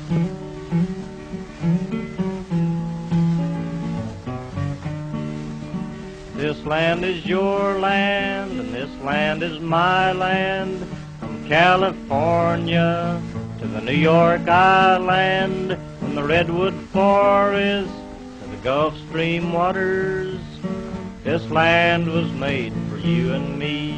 This land is your land, and this land is my land. From California to the New York Island, from the Redwood Forest to the Gulf Stream waters, this land was made for you and me.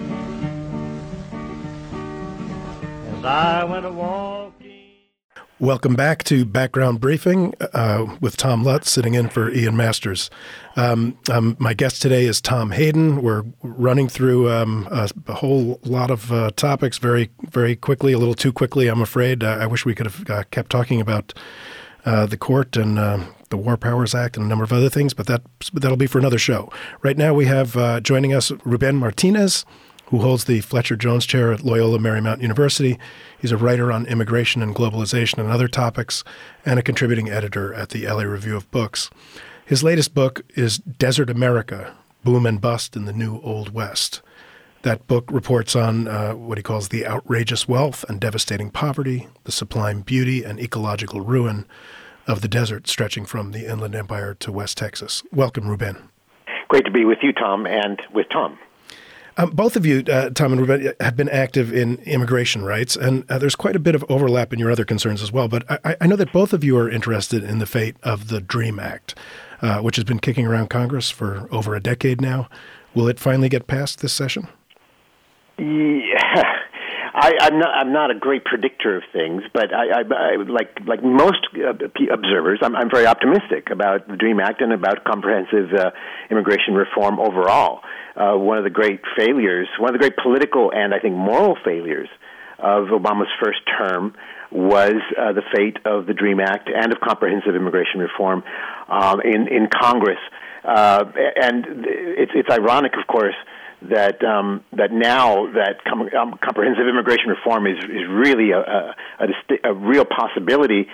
As I went a-walking... Welcome back to Background Briefing with Tom Lutz sitting in for Ian Masters. My guest today is Tom Hayden. We're running through a whole lot of topics very, very quickly, a little too quickly, I'm afraid. I wish we could have kept talking about the court and the War Powers Act and a number of other things, but that'll be for another show. Right now we have joining us Ruben Martinez, who holds the Fletcher Jones Chair at Loyola Marymount University. He's a writer on immigration and globalization and other topics, and a contributing editor at the LA Review of Books. His latest book is Desert America, Boom and Bust in the New Old West. That book reports on what he calls the outrageous wealth and devastating poverty, the sublime beauty and ecological ruin of the desert stretching from the Inland Empire to West Texas. Welcome, Ruben. Great to be with you, Tom, and with Tom. Both of you, Tom and Ruben, have been active in immigration rights, and there's quite a bit of overlap in your other concerns as well. But I know that both of you are interested in the fate of the DREAM Act, which has been kicking around Congress for over a decade now. Will it finally get passed this session? Yeah, I'm not a great predictor of things, but I like most observers, I'm very optimistic about the DREAM Act and about comprehensive immigration reform overall. One of the great failures, one of the great political and I think moral failures of Obama's first term was the fate of the DREAM Act and of comprehensive immigration reform in Congress. And it's ironic, of course, that now that comprehensive immigration reform is really a real possibility.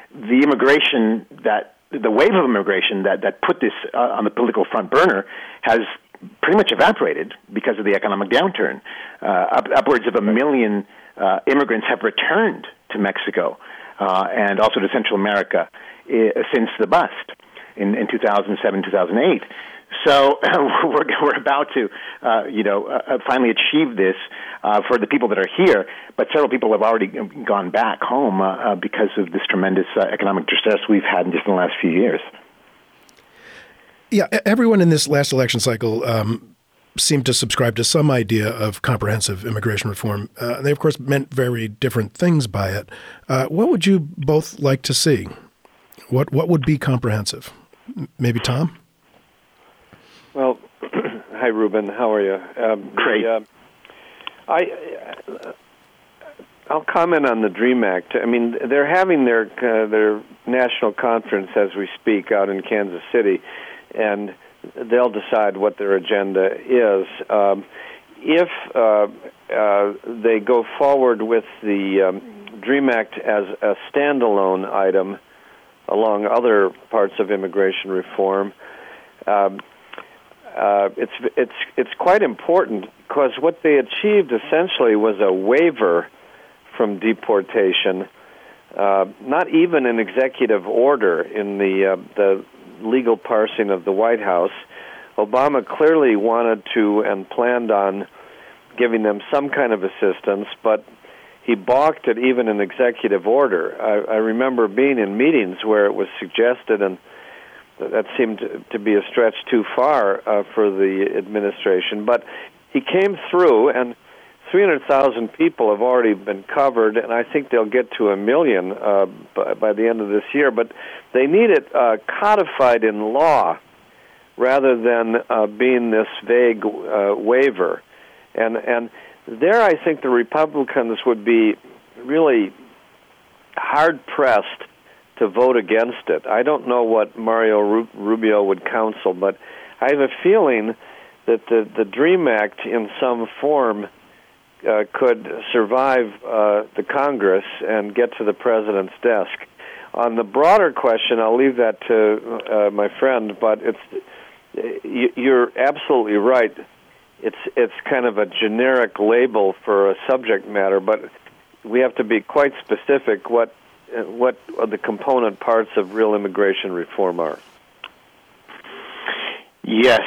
The wave of immigration that put this on the political front burner has pretty much evaporated because of the economic downturn. Upwards of 1 million immigrants have returned to Mexico and also to Central America since the bust in 2007, 2008. So we're about to, finally achieve this for the people that are here, but several people have already gone back home because of this tremendous economic distress we've had in just the last few years. Yeah, everyone in this last election cycle seemed to subscribe to some idea of comprehensive immigration reform. They, of course, meant very different things by it. What would you both like to see? What would be comprehensive? Maybe Tom? Well, hi, Ruben. How are you? Great. I'll comment on the DREAM Act. I mean, they're having their national conference as we speak out in Kansas City, and they'll decide what their agenda is. If they go forward with the DREAM Act as a standalone item, along other parts of immigration reform, it's quite important because what they achieved essentially was a waiver from deportation, not even an executive order in the legal parsing of the White House. Obama clearly wanted to and planned on giving them some kind of assistance, but he balked at even an executive order. I remember being in meetings where it was suggested, and that seemed to be a stretch too far for the administration. But he came through, and 300,000 people have already been covered, and I think they'll get to 1 million by the end of this year. But they need it codified in law rather than being this vague waiver. And there I think the Republicans would be really hard-pressed to vote against it. I don't know what Mario Rubio would counsel, but I have a feeling that the DREAM Act in some form could survive the Congress and get to the president's desk. On the broader question, I'll leave that to my friend, but you're absolutely right. It's kind of a generic label for a subject matter, but we have to be quite specific. What what the component parts of real immigration reform are. Yes,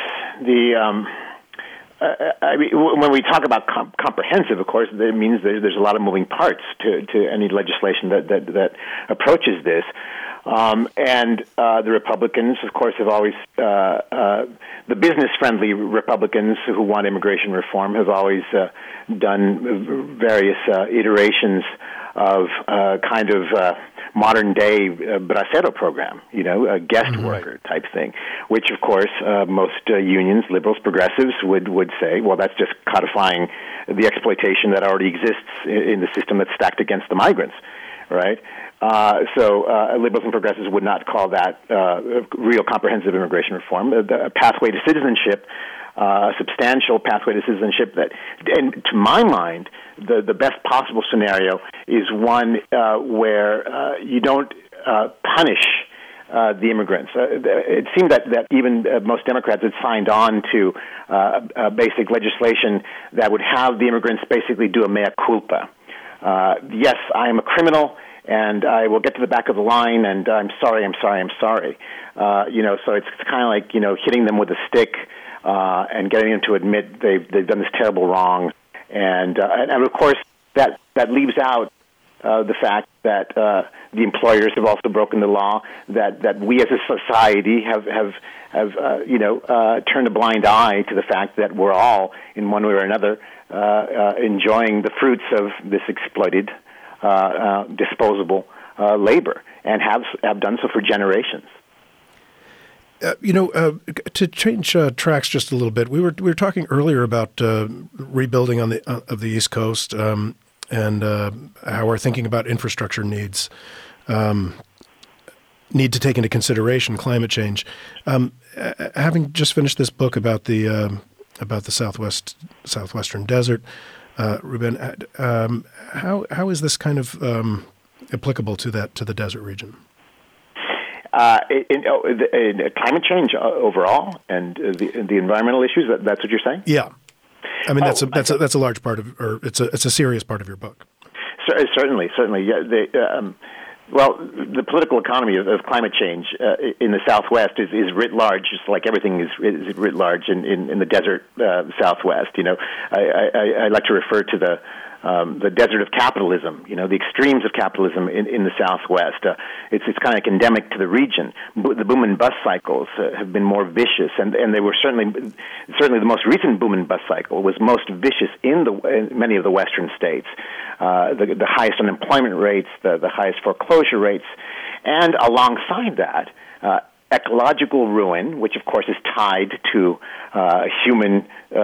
I mean, when we talk about comprehensive, of course, it means there's a lot of moving parts to any legislation that approaches this. And the Republicans, of course, have always, the business-friendly Republicans who want immigration reform have always done various iterations of kind of modern-day bracero program, a guest worker type thing, which, of course, most unions, liberals, progressives would say, well, that's just codifying the exploitation that already exists in the system that's stacked against the migrants, right? So liberals and progressives would not call that real comprehensive immigration reform. A pathway to citizenship, a substantial pathway to citizenship that, and to my mind, the best possible scenario is one where you don't punish the immigrants. It seemed that even most Democrats had signed on to basic legislation that would have the immigrants basically do a mea culpa. Yes, I am a criminal, and I will get to the back of the line, and I'm sorry. So it's kind of like, hitting them with a stick and getting them to admit they've done this terrible wrong. And of course, that leaves out the fact that the employers have also broken the law, that we as a society have turned a blind eye to the fact that we're all, in one way or another, enjoying the fruits of this exploited disposable labor, and have done so for generations. To change tracks just a little bit, we were talking earlier about rebuilding on the East Coast, and how we're thinking about infrastructure needs need to take into consideration climate change. Having just finished this book about the southwestern desert, Ruben, how is this kind of applicable to the desert region? In climate change overall, and the environmental issues. That's what you're saying? Yeah, I mean that's a large part of, or it's a serious part of your book. Certainly. Yeah. The political economy of climate change in the Southwest is writ large, just like everything is writ large in the desert Southwest. I like to refer to the desert of capitalism, the extremes of capitalism in the Southwest. It's kind of endemic to the region. The boom and bust cycles have been more vicious, and they were certainly the most recent boom and bust cycle was most vicious in many of the Western states. The highest unemployment rates, the highest foreclosure rates, and alongside that, ecological ruin, which of course is tied to human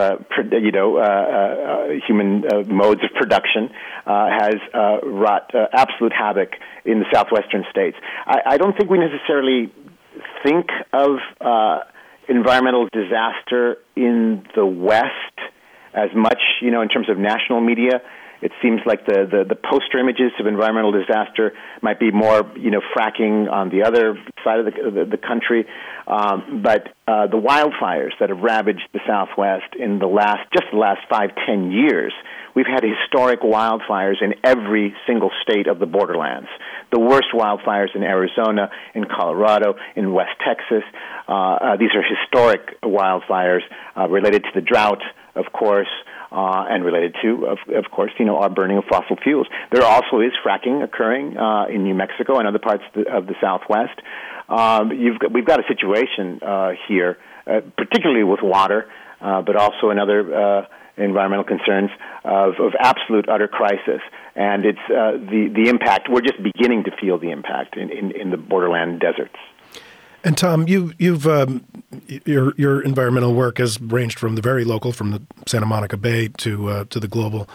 modes of production, has wrought absolute havoc in the southwestern states. I don't think we necessarily think of environmental disaster in the West as much, in terms of national media. It seems like the poster images of environmental disaster might be more, fracking on the other side of the country. But the wildfires that have ravaged the Southwest in the last 5-10 years, we've had historic wildfires in every single state of the borderlands. The worst wildfires in Arizona, in Colorado, in West Texas. These are historic wildfires related to the drought, of course, and related to, of course, our burning of fossil fuels. There also is fracking occurring in New Mexico and other parts of the Southwest. We've got a situation here, particularly with water, but also in other environmental concerns of absolute utter crisis. And it's the impact. We're just beginning to feel the impact in the borderland deserts. And Tom, your environmental work has ranged from the very local, from the Santa Monica Bay to the global.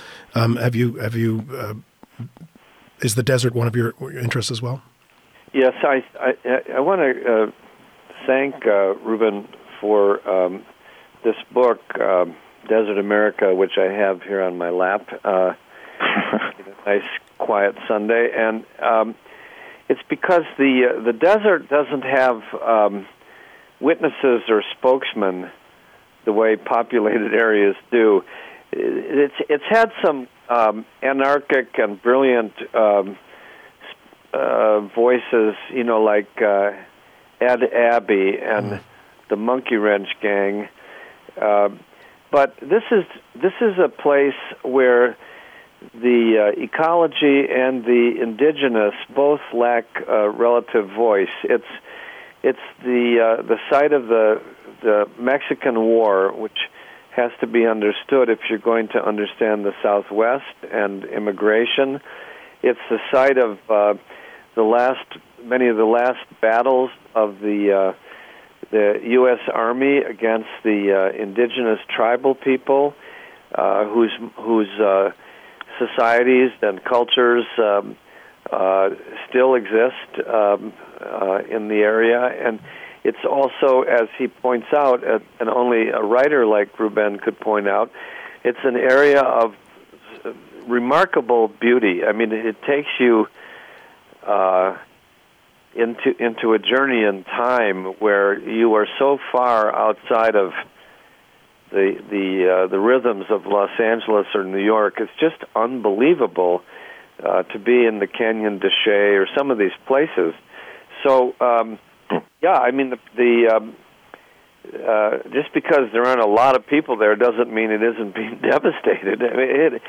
Is the desert one of your interests as well? Yes, I want to thank Ruben for this book, Desert America, which I have here on my lap. A nice, quiet Sunday, and it's because the desert doesn't have witnesses or spokesmen the way populated areas do. It's had some anarchic and brilliant voices, like Ed Abbey and the Monkey Wrench Gang. But this is a place where the ecology and the indigenous both lack relative voice. It's the site of the Mexican War, which has to be understood if you're going to understand the Southwest and immigration. It's the site of many of the last battles of the U.S. Army against the indigenous tribal people, whose societies and cultures still exist in the area. And it's also, as he points out, and only a writer like Ruben could point out, it's an area of remarkable beauty. I mean, it takes you into a journey in time where you are so far outside of the rhythms of Los Angeles or New York. It's just unbelievable to be in the Canyon de Chelly or some of these places. So, I mean, just because there aren't a lot of people there doesn't mean it isn't being devastated. I mean,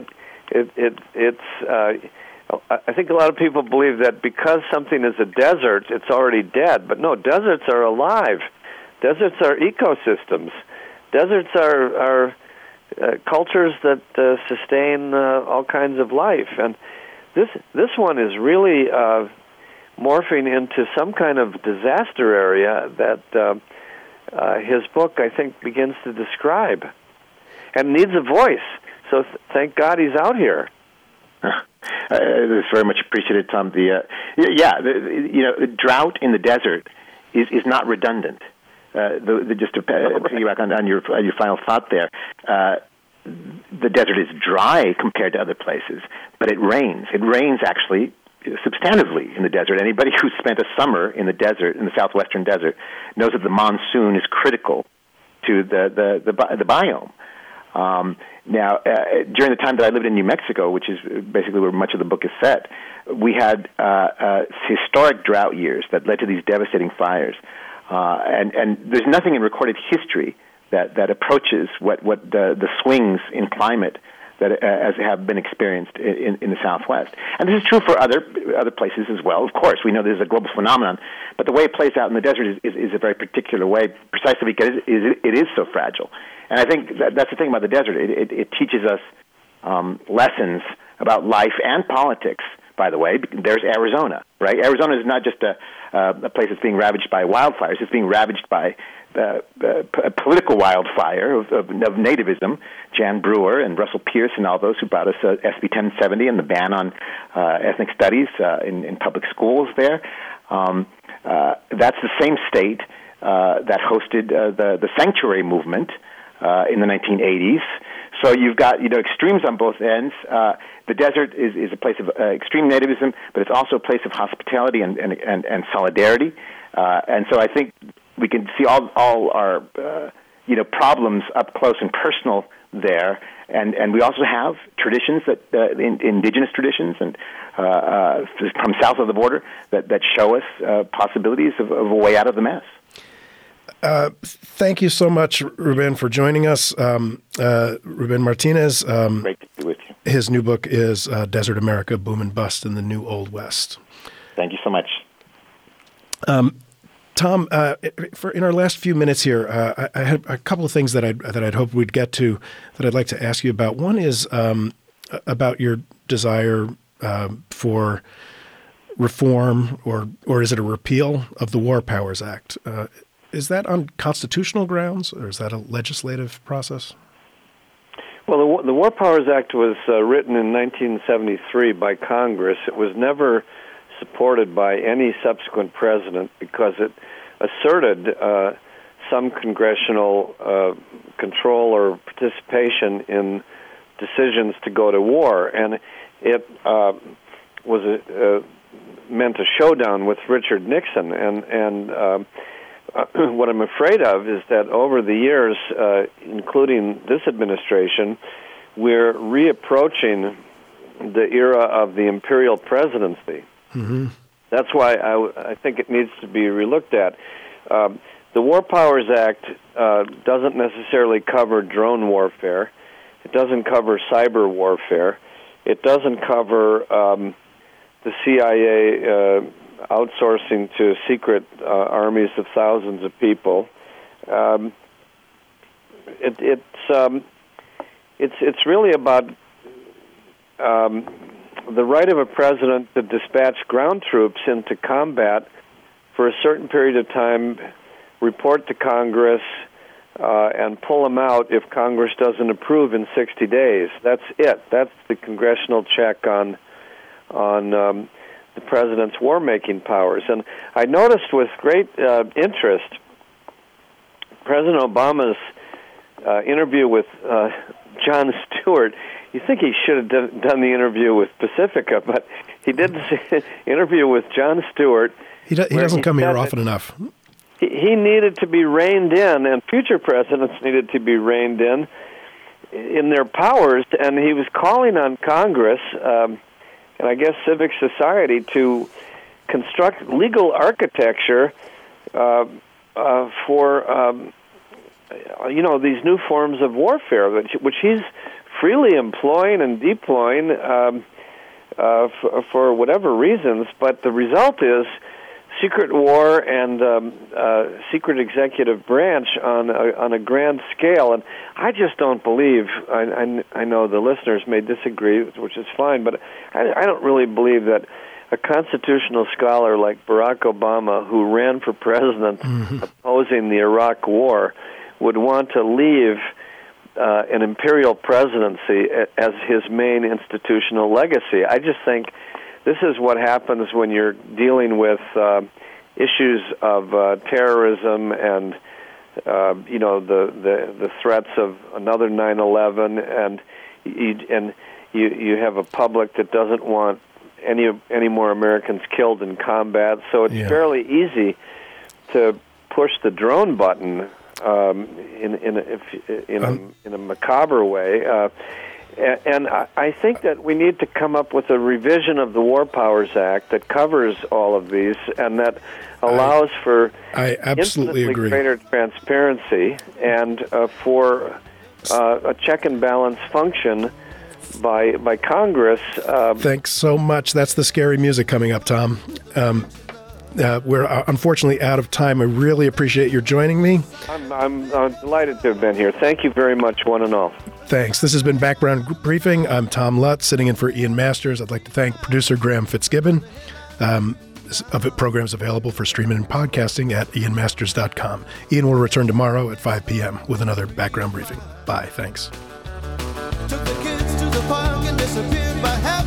I think a lot of people believe that because something is a desert, it's already dead. But no, deserts are alive. Deserts are ecosystems. Deserts are cultures that sustain all kinds of life. And this one is really morphing into some kind of disaster area that his book, I think, begins to describe, and needs a voice. So thank God he's out here. It's very much appreciated, Tom. The drought in the desert is not redundant. Just to piggyback on your final thought there, the desert is dry compared to other places, but it rains. It rains actually substantively in the desert. Anybody who's spent a summer in the desert, in the southwestern desert, knows that the monsoon is critical to the biome. Now, during the time that I lived in New Mexico, which is basically where much of the book is set, we had historic drought years that led to these devastating fires. And there's nothing in recorded history that approaches what the swings in climate that as have been experienced in the Southwest. And this is true for other places as well. Of course, we know this is a global phenomenon, but the way it plays out in the desert is a very particular way, precisely because it is so fragile. And I think that's the thing about the desert. It teaches us lessons about life and politics. By the way, there's Arizona, right? Arizona is not just a place that's being ravaged by wildfires. It's being ravaged by a political wildfire of nativism. Jan Brewer and Russell Pierce and all those who brought us SB 1070 and the ban on ethnic studies in public schools there. That's the same state that hosted the sanctuary movement in the 1980s. So you've got extremes on both ends. The desert is a place of extreme nativism, but it's also a place of hospitality and solidarity. And so I think we can see all our problems up close and personal there. And we also have traditions that indigenous traditions and from south of the border that show us possibilities of a way out of the mess. Thank you so much, Ruben, for joining us. Ruben Martinez. Great to be with you. His new book is Desert America, Boom and Bust in the New Old West. Thank you so much. Tom, in our last few minutes here, I had a couple of things that I'd hoped we'd get to that I'd like to ask you about. One is about your desire for reform, or is it a repeal of the War Powers Act? Is that on constitutional grounds, or is that a legislative process? Well, the War Powers Act was written in 1973 by Congress. It was never supported by any subsequent president because it asserted some congressional control or participation in decisions to go to war, and it was meant a showdown with Richard Nixon. And what I'm afraid of is that over the years, including this administration, we're reapproaching the era of the imperial presidency. Mm-hmm. That's why I think it needs to be relooked at. The War Powers Act doesn't necessarily cover drone warfare. It doesn't cover cyber warfare. It doesn't cover the CIA outsourcing to secret armies of thousands of people. It's really about the right of a president to dispatch ground troops into combat for a certain period of time, report to Congress, and pull them out if Congress doesn't approve in 60 days. That's it. That's the congressional check on the president's war-making powers. And I noticed with great interest President Obama's interview with Jon Stewart. You think he should have done the interview with Pacifica, but he did the interview with Jon Stewart. He doesn't come here often enough. He needed to be reined in, and future presidents needed to be reined in their powers, and he was calling on Congress and I guess civic society to construct legal architecture for these new forms of warfare, which he's freely employing and deploying for whatever reasons. But the result is secret war and secret executive branch on a grand scale. And I just don't believe, I know the listeners may disagree, which is fine, but I don't really believe that a constitutional scholar like Barack Obama, who ran for president opposing the Iraq War, would want to leave an imperial presidency as his main institutional legacy. I just think this is what happens when you're dealing with issues of terrorism and the threats of another 9/11, and you have a public that doesn't want any more Americans killed in combat. So it's fairly easy to push the drone button in a macabre way. And I think that we need to come up with a revision of the War Powers Act that covers all of these and that allows for infinitely greater transparency and for a check and balance function by Congress. Thanks so much. That's the scary music coming up, Tom. We're unfortunately out of time. I really appreciate your joining me. I'm delighted to have been here. Thank you very much, one and all. Thanks. This has been Background Briefing. I'm Tom Lutz, sitting in for Ian Masters. I'd like to thank producer Graham Fitzgibbon. Programs available for streaming and podcasting at ianmasters.com. Ian will return tomorrow at 5 p.m. with another Background Briefing. Bye. Thanks. Took the kids to the park and disappeared by half